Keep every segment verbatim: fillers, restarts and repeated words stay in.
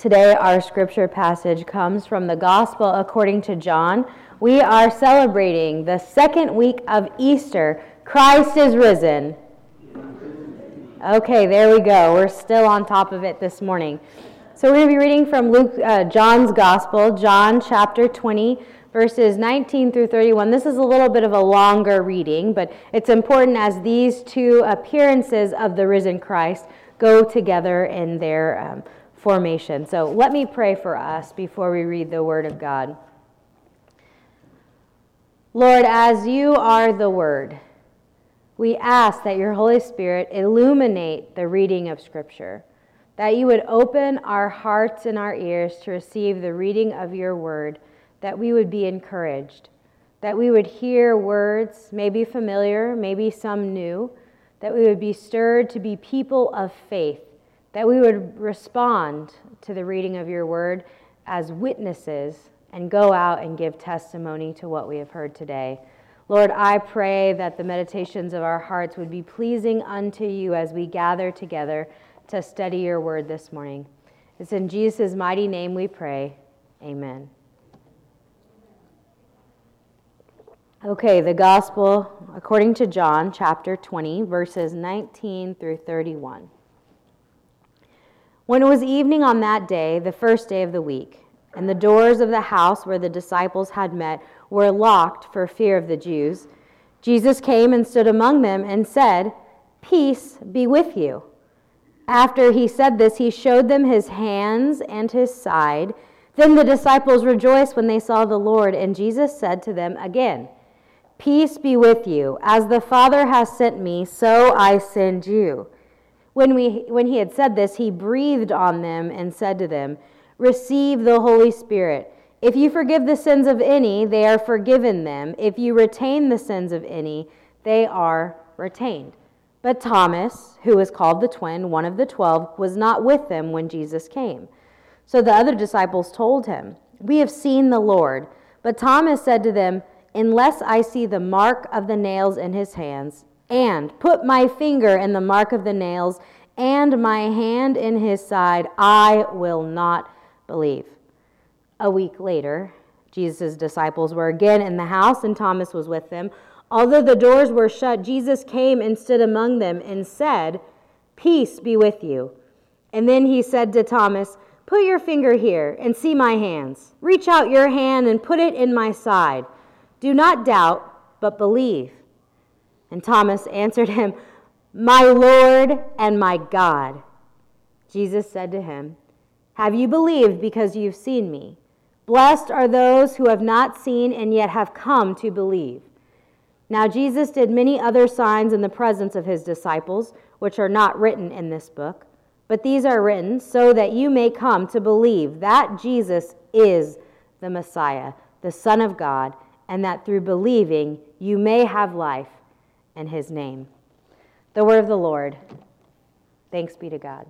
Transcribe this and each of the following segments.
Today, our scripture passage comes from the Gospel according to John. We are celebrating the second week of Easter. Christ is risen. Okay, there we go. We're still on top of it this morning. So we're going to be reading from Luke, uh, John's Gospel, John chapter twenty, verses nineteen through thirty-one. This is a little bit of a longer reading, but it's important as these two appearances of the risen Christ go together in their um, formation. So let me pray for us before we read the Word of God. Lord, as you are the Word, we ask that your Holy Spirit illuminate the reading of Scripture, that you would open our hearts and our ears to receive the reading of your Word, that we would be encouraged, that we would hear words, maybe familiar, maybe some new, that we would be stirred to be people of faith, that we would respond to the reading of your word as witnesses and go out and give testimony to what we have heard today. Lord, I pray that the meditations of our hearts would be pleasing unto you as we gather together to study your word this morning. It's in Jesus' mighty name we pray. Amen. Okay, the Gospel according to John, chapter twenty, verses nineteen through thirty-one. When it was evening on that day, the first day of the week, and the doors of the house where the disciples had met were locked for fear of the Jews, Jesus came and stood among them and said, "Peace be with you." After he said this, he showed them his hands and his side. Then the disciples rejoiced when they saw the Lord, and Jesus said to them again, "Peace be with you. As the Father has sent me, so I send you." When we when he had said this, he breathed on them and said to them, "Receive the Holy Spirit. If you forgive the sins of any, they are forgiven them. If you retain the sins of any, they are retained." But Thomas, who was called the twin, one of the twelve, was not with them when Jesus came. So the other disciples told him, "We have seen the Lord." But Thomas said to them, "Unless I see the mark of the nails in his hands, and put my finger in the mark of the nails, and my hand in his side, I will not believe." A week later, Jesus' disciples were again in the house, and Thomas was with them. Although the doors were shut, Jesus came and stood among them and said, "Peace be with you." And then he said to Thomas, "Put your finger here and see my hands. Reach out your hand and put it in my side. Do not doubt, but believe." And Thomas answered him, "My Lord and my God." Jesus said to him, "Have you believed because you've seen me? Blessed are those who have not seen and yet have come to believe." Now Jesus did many other signs in the presence of his disciples, which are not written in this book, but these are written so that you may come to believe that Jesus is the Messiah, the Son of God, and that through believing you may have life in his name. The word of the Lord. Thanks be to God.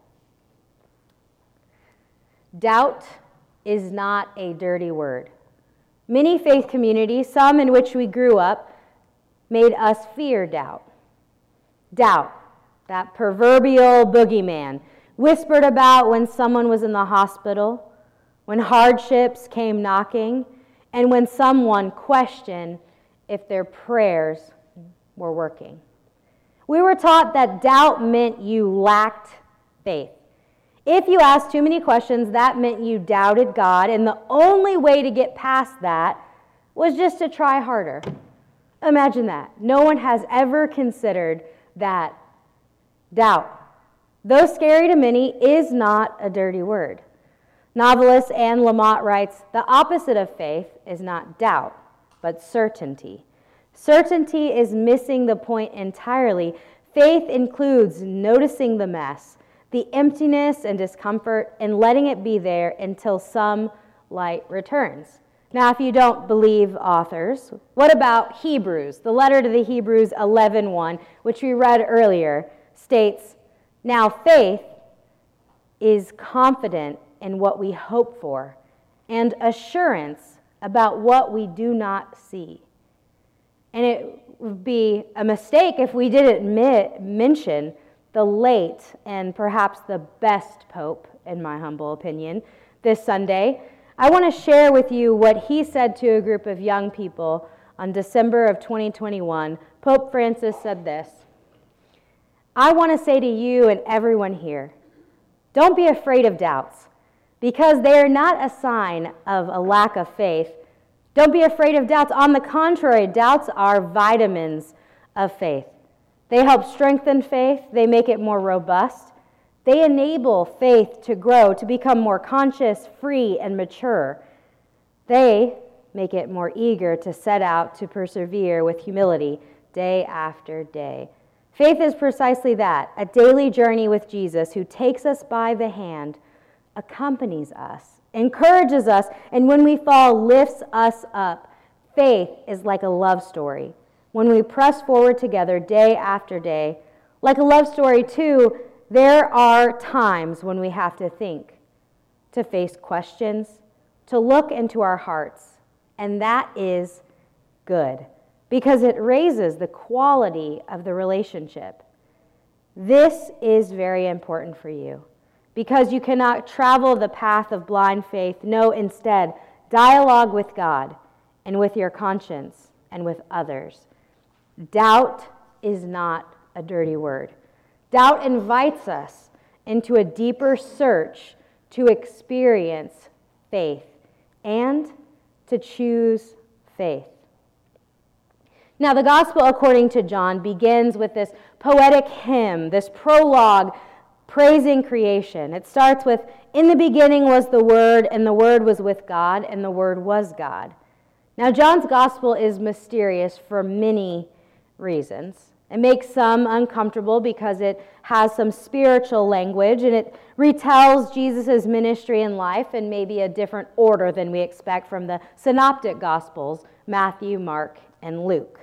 Doubt is not a dirty word. Many faith communities, some in which we grew up, made us fear doubt. Doubt, that proverbial boogeyman, whispered about when someone was in the hospital, when hardships came knocking, and when someone questioned if their prayers were working. We were taught that doubt meant you lacked faith. If you asked too many questions, that meant you doubted God, and the only way to get past that was just to try harder. Imagine that. No one has ever considered that doubt, though scary to many, is not a dirty word. Novelist Anne Lamott writes, "The opposite of faith is not doubt, but certainty. Certainty is missing the point entirely. Faith includes noticing the mess, the emptiness and discomfort, and letting it be there until some light returns." Now, if you don't believe authors, what about Hebrews? The letter to the Hebrews eleven one, which we read earlier, states, "Now faith is confident in what we hope for, and assurance about what we do not see." And it would be a mistake if we didn't mi- mention the late and perhaps the best pope in my humble opinion, this Sunday. I want to share with you what he said to a group of young people on December of twenty twenty-one. Pope Francis said this: I want to say to you and everyone here, don't be afraid of doubts, because they are not a sign of a lack of faith. Don't be afraid of doubts. On the contrary, doubts are vitamins of faith. They help strengthen faith. They make it more robust. They enable faith to grow, to become more conscious, free, and mature. They make it more eager to set out to persevere with humility day after day. Faith is precisely that, a daily journey with Jesus who takes us by the hand, accompanies us, encourages us, and when we fall, lifts us up. Faith is like a love story. When we press forward together day after day, like a love story too, there are times when we have to think, to face questions, to look into our hearts, and that is good, because it raises the quality of the relationship. This is very important for you, because you cannot travel the path of blind faith. No, instead, dialogue with God and with your conscience and with others. Doubt is not a dirty word. Doubt invites us into a deeper search to experience faith and to choose faith. Now, the gospel according to John begins with this poetic hymn, this prologue praising creation. It starts with, in the beginning was the Word, and the Word was with God, and the Word was God. Now, John's gospel is mysterious for many reasons. It makes some uncomfortable because it has some spiritual language, and it retells Jesus' ministry and life in maybe a different order than we expect from the synoptic gospels, Matthew, Mark, and Luke.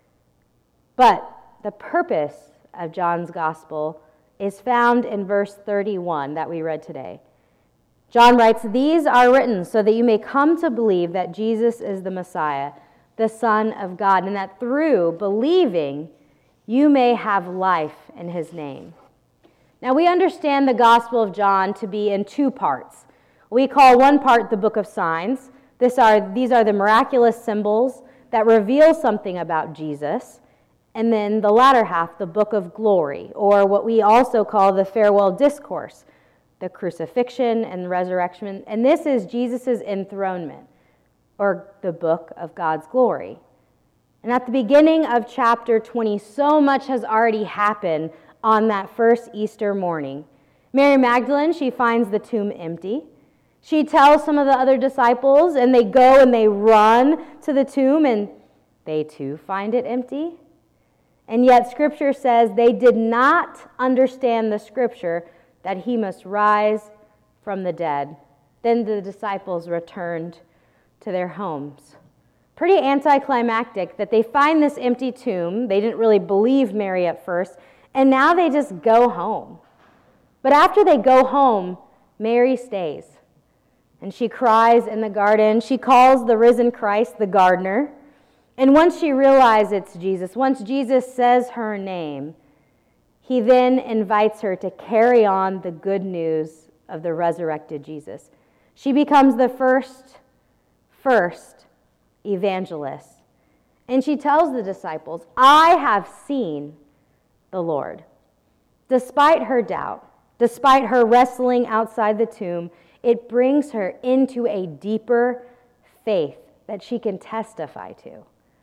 But the purpose of John's gospel is found in verse thirty-one that we read today. John writes, "These are written so that you may come to believe that Jesus is the Messiah, the Son of God, and that through believing you may have life in his name." Now, we understand the Gospel of John to be in two parts. We call one part the Book of Signs. This are, these are the miraculous symbols that reveal something about Jesus. And then the latter half, the Book of Glory, or what we also call the Farewell Discourse, the crucifixion and resurrection. And this is Jesus' enthronement, or the book of God's glory. And at the beginning of chapter twenty, so much has already happened on that first Easter morning. Mary Magdalene, she finds the tomb empty. She tells some of the other disciples, and they go and they run to the tomb, and they too find it empty. And yet Scripture says they did not understand the Scripture that he must rise from the dead. Then the disciples returned to their homes. Pretty anticlimactic that they find this empty tomb. They didn't really believe Mary at first, and now they just go home. But after they go home, Mary stays, and she cries in the garden. She calls the risen Christ the gardener, and once she realizes it's Jesus, once Jesus says her name, he then invites her to carry on the good news of the resurrected Jesus. She becomes the first, first evangelist. And she tells the disciples, "I have seen the Lord." Despite her doubt, despite her wrestling outside the tomb, it brings her into a deeper faith that she can testify to.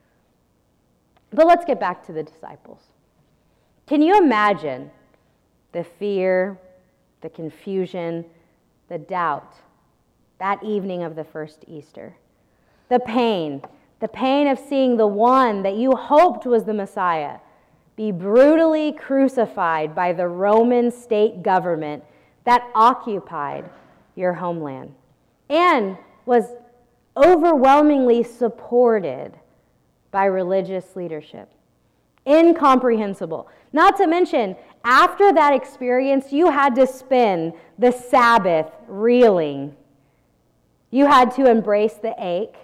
But let's get back to the disciples. Can you imagine the fear, the confusion, the doubt that evening of the first Easter? The pain, the pain of seeing the one that you hoped was the Messiah be brutally crucified by the Roman state government that occupied your homeland and was overwhelmingly supported by religious leadership. Incomprehensible. Not to mention, after that experience, you had to spend the Sabbath reeling. You had to embrace the ache,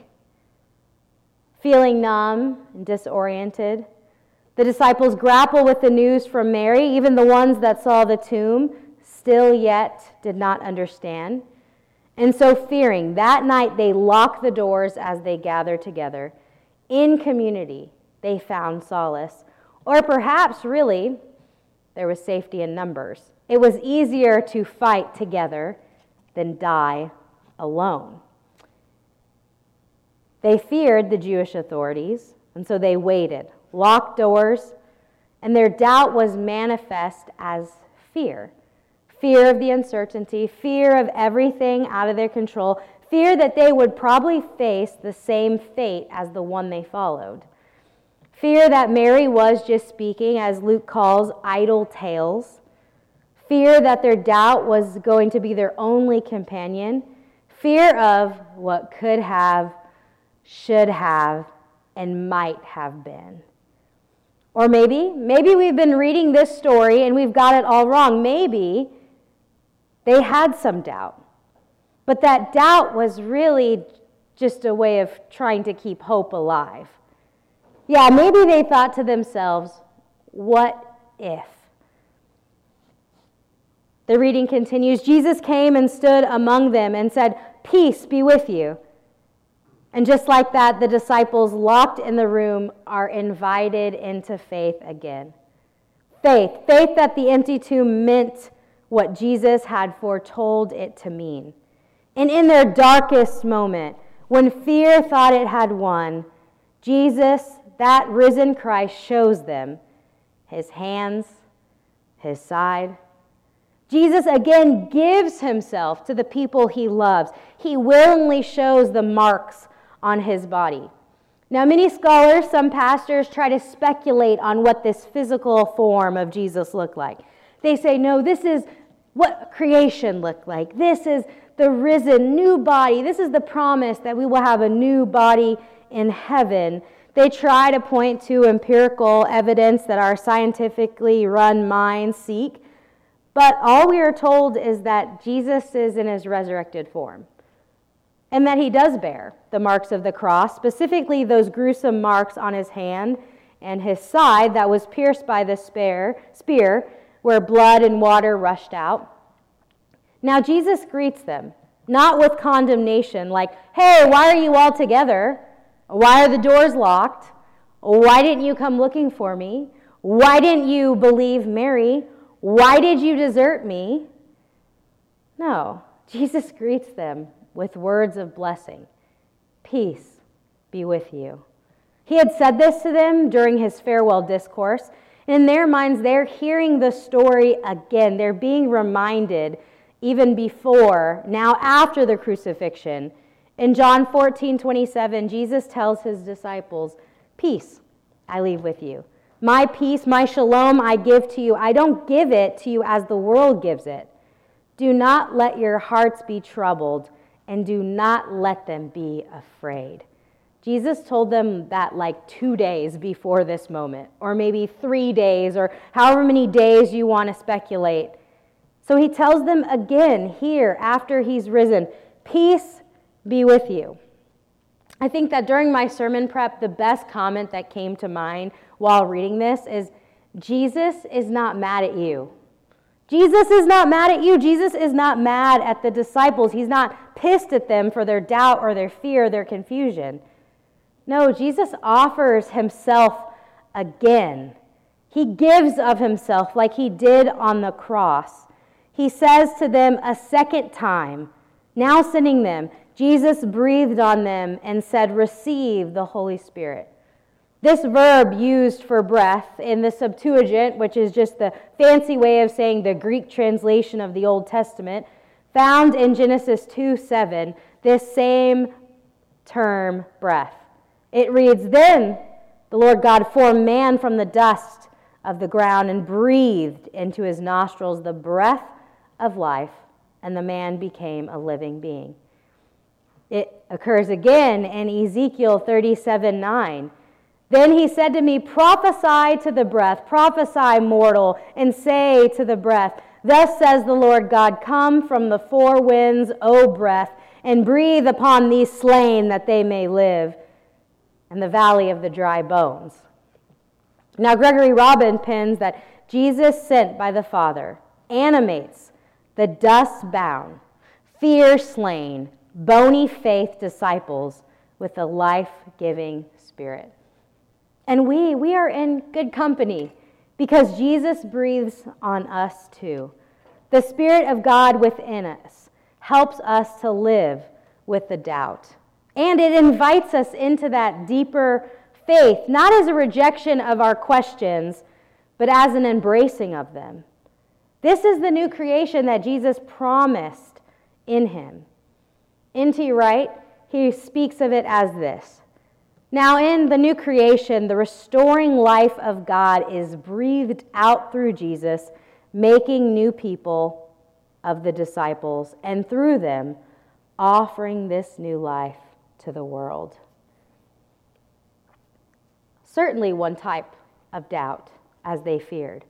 feeling numb and disoriented. The disciples grapple with the news from Mary, even the ones that saw the tomb, still yet did not understand. And so fearing, that night they locked the doors as they gathered together. In community, they found solace. Or perhaps, really, there was safety in numbers. It was easier to fight together than die alone. They feared the Jewish authorities, and so they waited, locked doors, and their doubt was manifest as fear. Fear of the uncertainty, fear of everything out of their control, fear that they would probably face the same fate as the one they followed. Fear that Mary was just speaking, as Luke calls, idle tales. Fear that their doubt was going to be their only companion. Fear of what could have, should have, and might have been. Or maybe, maybe we've been reading this story and we've got it all wrong. Maybe they had some doubt. But that doubt was really just a way of trying to keep hope alive. Yeah, maybe they thought to themselves, what if? The reading continues. Jesus came and stood among them and said, "Peace be with you." And just like that, the disciples locked in the room are invited into faith again. Faith, faith that the empty tomb meant what Jesus had foretold it to mean. And in their darkest moment, when fear thought it had won, Jesus, that risen Christ, shows them his hands, his side. Jesus again gives himself to the people he loves. He willingly shows the marks on his body. Now, many scholars, some pastors, try to speculate on what this physical form of Jesus looked like. They say, no, this is what creation looked like. This is the risen new body. This is the promise that we will have a new body in heaven. They try to point to empirical evidence that our scientifically run minds seek. But all we are told is that Jesus is in his resurrected form, and that he does bear the marks of the cross, specifically those gruesome marks on his hand and his side that was pierced by the spear, where blood and water rushed out. Now Jesus greets them, not with condemnation, like, hey, why are you all together? Why are the doors locked? Why didn't you come looking for me? Why didn't you believe Mary? Why did you desert me? No, Jesus greets them with words of blessing. Peace be with you. He had said this to them during his farewell discourse. In their minds, they're hearing the story again. They're being reminded even before, now after the crucifixion. In John fourteen twenty-seven, Jesus tells his disciples, peace I leave with you. My peace, my shalom I give to you. I don't give it to you as the world gives it. Do not let your hearts be troubled, and do not let them be afraid. Jesus told them that like two days before this moment, or maybe three days, or however many days you want to speculate. So he tells them again here after he's risen, peace be with you. I think that during my sermon prep, the best comment that came to mind while reading this is, Jesus is not mad at you. Jesus is not mad at you. Jesus is not mad at the disciples. He's not pissed at them for their doubt or their fear, their confusion. No, Jesus offers himself again. He gives of himself like he did on the cross. He says to them a second time, now sending them, Jesus breathed on them and said, receive the Holy Spirit. This verb used for breath in the Septuagint, which is just the fancy way of saying the Greek translation of the Old Testament, found in Genesis two seven, this same term, breath. It reads, then the Lord God formed man from the dust of the ground and breathed into his nostrils the breath of life, and the man became a living being. It occurs again in Ezekiel thirty-seven nine. Then he said to me, prophesy to the breath, prophesy, mortal, and say to the breath, thus says the Lord God, come from the four winds, O breath, and breathe upon these slain that they may live, and the valley of the dry bones. Now Gregory Robin pens that Jesus sent by the Father animates the dust-bound, fear-slain, bony faith disciples with a life-giving Spirit. And we, we are in good company because Jesus breathes on us too. The Spirit of God within us helps us to live with the doubt. And it invites us into that deeper faith, not as a rejection of our questions, but as an embracing of them. This is the new creation that Jesus promised in him. N T Wright, he speaks of it as this. Now in the new creation, the restoring life of God is breathed out through Jesus, making new people of the disciples, and through them, offering this new life to the world. Certainly one type of doubt, as they feared.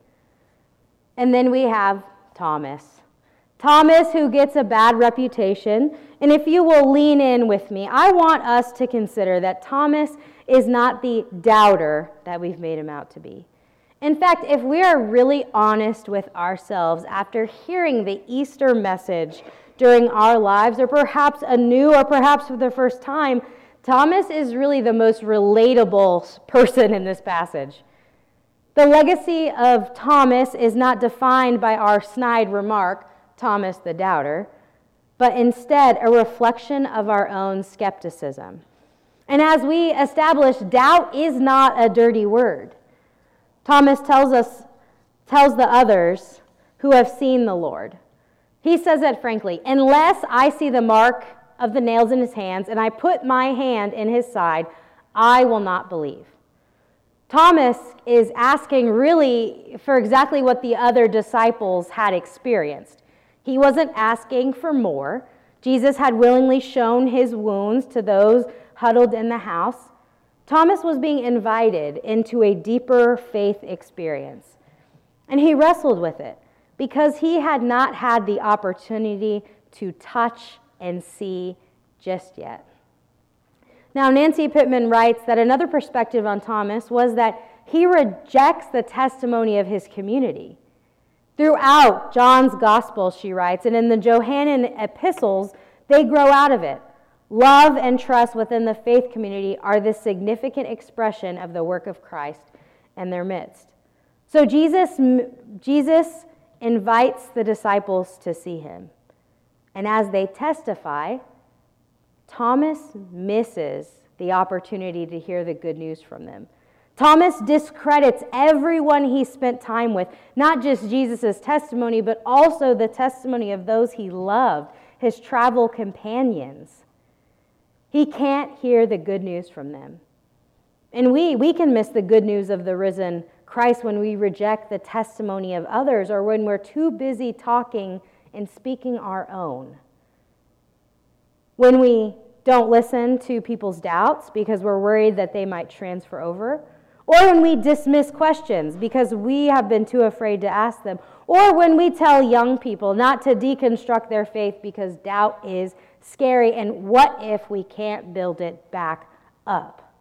And then we have Thomas. Thomas, who gets a bad reputation. And if you will lean in with me, I want us to consider that Thomas is not the doubter that we've made him out to be. In fact, if we are really honest with ourselves after hearing the Easter message during our lives, or perhaps anew, or perhaps for the first time, Thomas is really the most relatable person in this passage. The legacy of Thomas is not defined by our snide remark, Thomas the doubter, but instead a reflection of our own skepticism. And as we established, doubt is not a dirty word. Thomas tells us, tells the others who have seen the Lord. He says it frankly, unless I see the mark of the nails in his hands and I put my hand in his side, I will not believe. Thomas is asking really for exactly what the other disciples had experienced. He wasn't asking for more. Jesus had willingly shown his wounds to those huddled in the house. Thomas was being invited into a deeper faith experience. And he wrestled with it because he had not had the opportunity to touch and see just yet. Now, Nancy Pittman writes that another perspective on Thomas was that he rejects the testimony of his community. Throughout John's Gospel, she writes, and in the Johannine epistles, they grow out of it. Love and trust within the faith community are the significant expression of the work of Christ in their midst. So Jesus, Jesus invites the disciples to see him. And as they testify, Thomas misses the opportunity to hear the good news from them. Thomas discredits everyone he spent time with, not just Jesus' testimony, but also the testimony of those he loved, his travel companions. He can't hear the good news from them. And we, we can miss the good news of the risen Christ when we reject the testimony of others or when we're too busy talking and speaking our own. When we don't listen to people's doubts because we're worried that they might transfer over, or when we dismiss questions because we have been too afraid to ask them, or when we tell young people not to deconstruct their faith because doubt is scary, and what if we can't build it back up?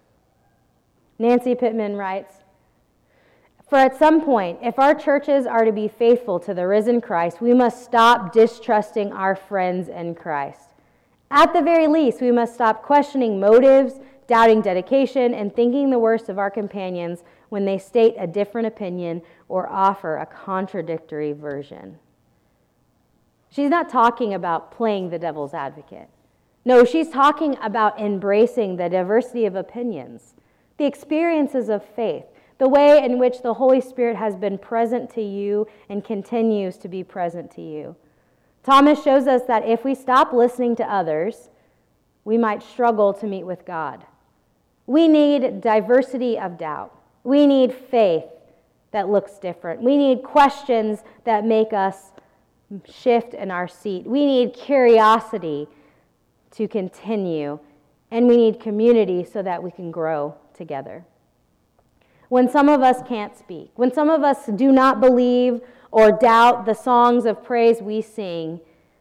Nancy Pittman writes, for at some point, if our churches are to be faithful to the risen Christ, we must stop distrusting our friends in Christ. At the very least, we must stop questioning motives, doubting dedication, and thinking the worst of our companions when they state a different opinion or offer a contradictory version. She's not talking about playing the devil's advocate. No, she's talking about embracing the diversity of opinions, the experiences of faith, the way in which the Holy Spirit has been present to you and continues to be present to you. Thomas shows us that if we stop listening to others, we might struggle to meet with God. We need diversity of doubt. We need faith that looks different. We need questions that make us shift in our seat. We need curiosity to continue, and we need community so that we can grow together. When some of us can't speak, when some of us do not believe or doubt the songs of praise we sing,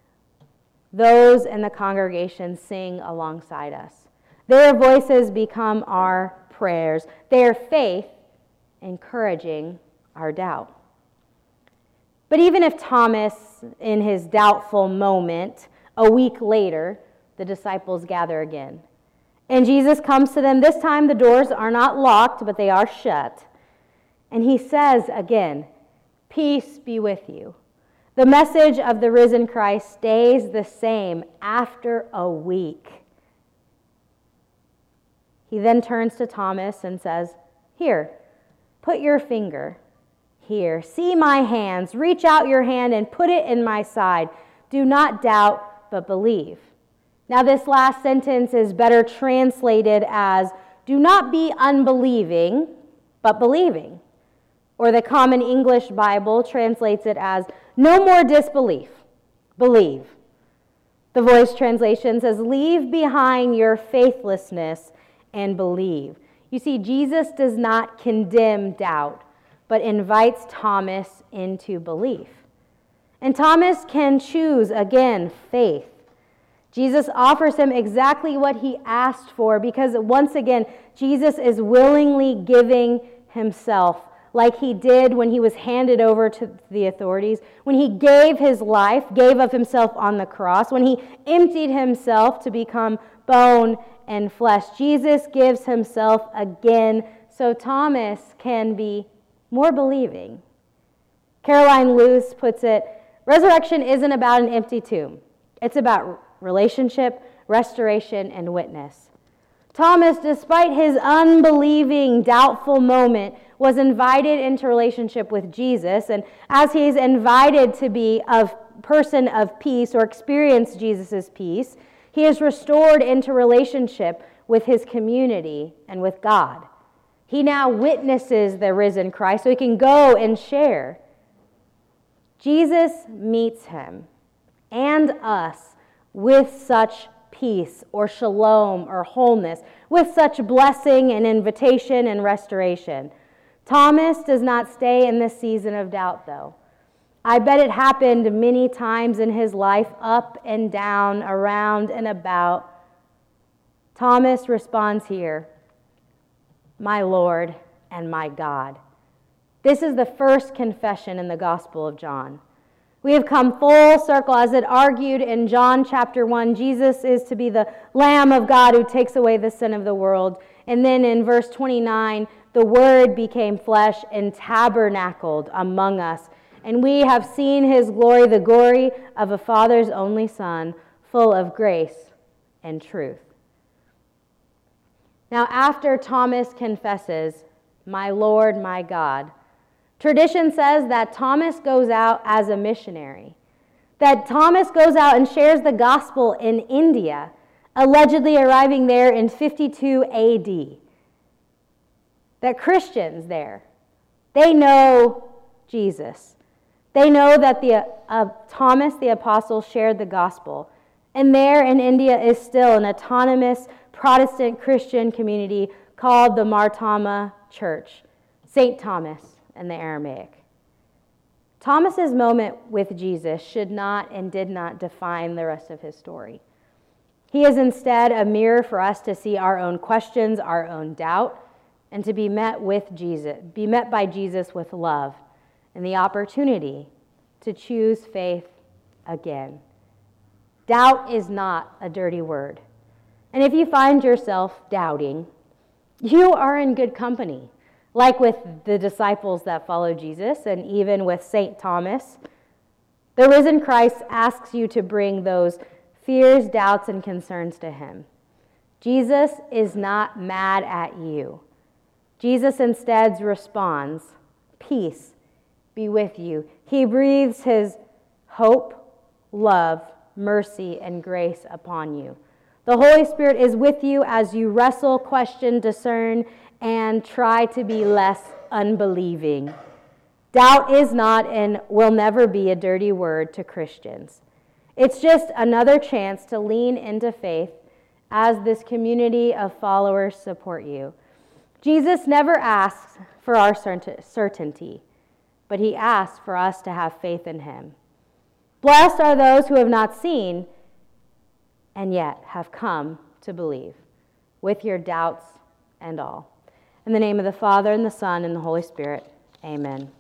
those in the congregation sing alongside us. Their voices become our prayers, their faith encouraging our doubt. But even if Thomas, in his doubtful moment, a week later, the disciples gather again. And Jesus comes to them. This time the doors are not locked, but they are shut. And he says again, "Peace be with you." The message of the risen Christ stays the same after a week. He then turns to Thomas and says, "Here, put your finger here. See my hands. Reach out your hand and put it in my side. Do not doubt, but believe." Now, this last sentence is better translated as, "Do not be unbelieving, but believing." Or the Common English Bible translates it as, "No more disbelief, believe." The Voice translation says, "Leave behind your faithlessness and believe." You see, Jesus does not condemn doubt, but invites Thomas into belief. And Thomas can choose, again, faith. Jesus offers him exactly what he asked for because, once again, Jesus is willingly giving himself, like he did when he was handed over to the authorities, when he gave his life, gave of himself on the cross, when he emptied himself to become bone and flesh. Jesus gives himself again so Thomas can be more believing. Caroline Luce puts it, resurrection isn't about an empty tomb. It's about relationship, restoration, and witness. Thomas, despite his unbelieving, doubtful moment, was invited into relationship with Jesus, and as he's invited to be a person of peace or experience Jesus' peace, he is restored into relationship with his community and with God. He now witnesses the risen Christ so he can go and share. Jesus meets him and us with such peace or shalom or wholeness, with such blessing and invitation and restoration. Thomas does not stay in this season of doubt, though. I bet it happened many times in his life, up and down, around and about. Thomas responds here, "My Lord and my God." This is the first confession in the Gospel of John. We have come full circle. As it argued in John chapter one, Jesus is to be the Lamb of God who takes away the sin of the world. And then in verse twenty-nine, the Word became flesh and tabernacled among us. And we have seen his glory, the glory of a Father's only Son, full of grace and truth. Now, after Thomas confesses, "My Lord, my God," tradition says that Thomas goes out as a missionary, that Thomas goes out and shares the gospel in India, allegedly arriving there in fifty-two A D. That Christians there, they know Jesus. They know that the uh, Thomas the apostle shared the gospel. And there in India is still an autonomous Protestant Christian community called the Mar Thoma Church, Saint Thomas in the Aramaic. Thomas's moment with Jesus should not and did not define the rest of his story. He is instead a mirror for us to see our own questions, our own doubt, and to be met with Jesus, be met by Jesus with love and the opportunity to choose faith again. Doubt is not a dirty word. And if you find yourself doubting, you are in good company. Like with the disciples that followed Jesus and even with Saint Thomas, the risen Christ asks you to bring those fears, doubts, and concerns to him. Jesus is not mad at you. Jesus instead responds, "Peace be with you." He breathes his hope, love, mercy, and grace upon you. The Holy Spirit is with you as you wrestle, question, discern, and try to be less unbelieving. Doubt is not and will never be a dirty word to Christians. It's just another chance to lean into faith as this community of followers support you. Jesus never asks for our certainty, but he asks for us to have faith in him. Blessed are those who have not seen and yet have come to believe, with your doubts and all. In the name of the Father, and the Son, and the Holy Spirit, amen.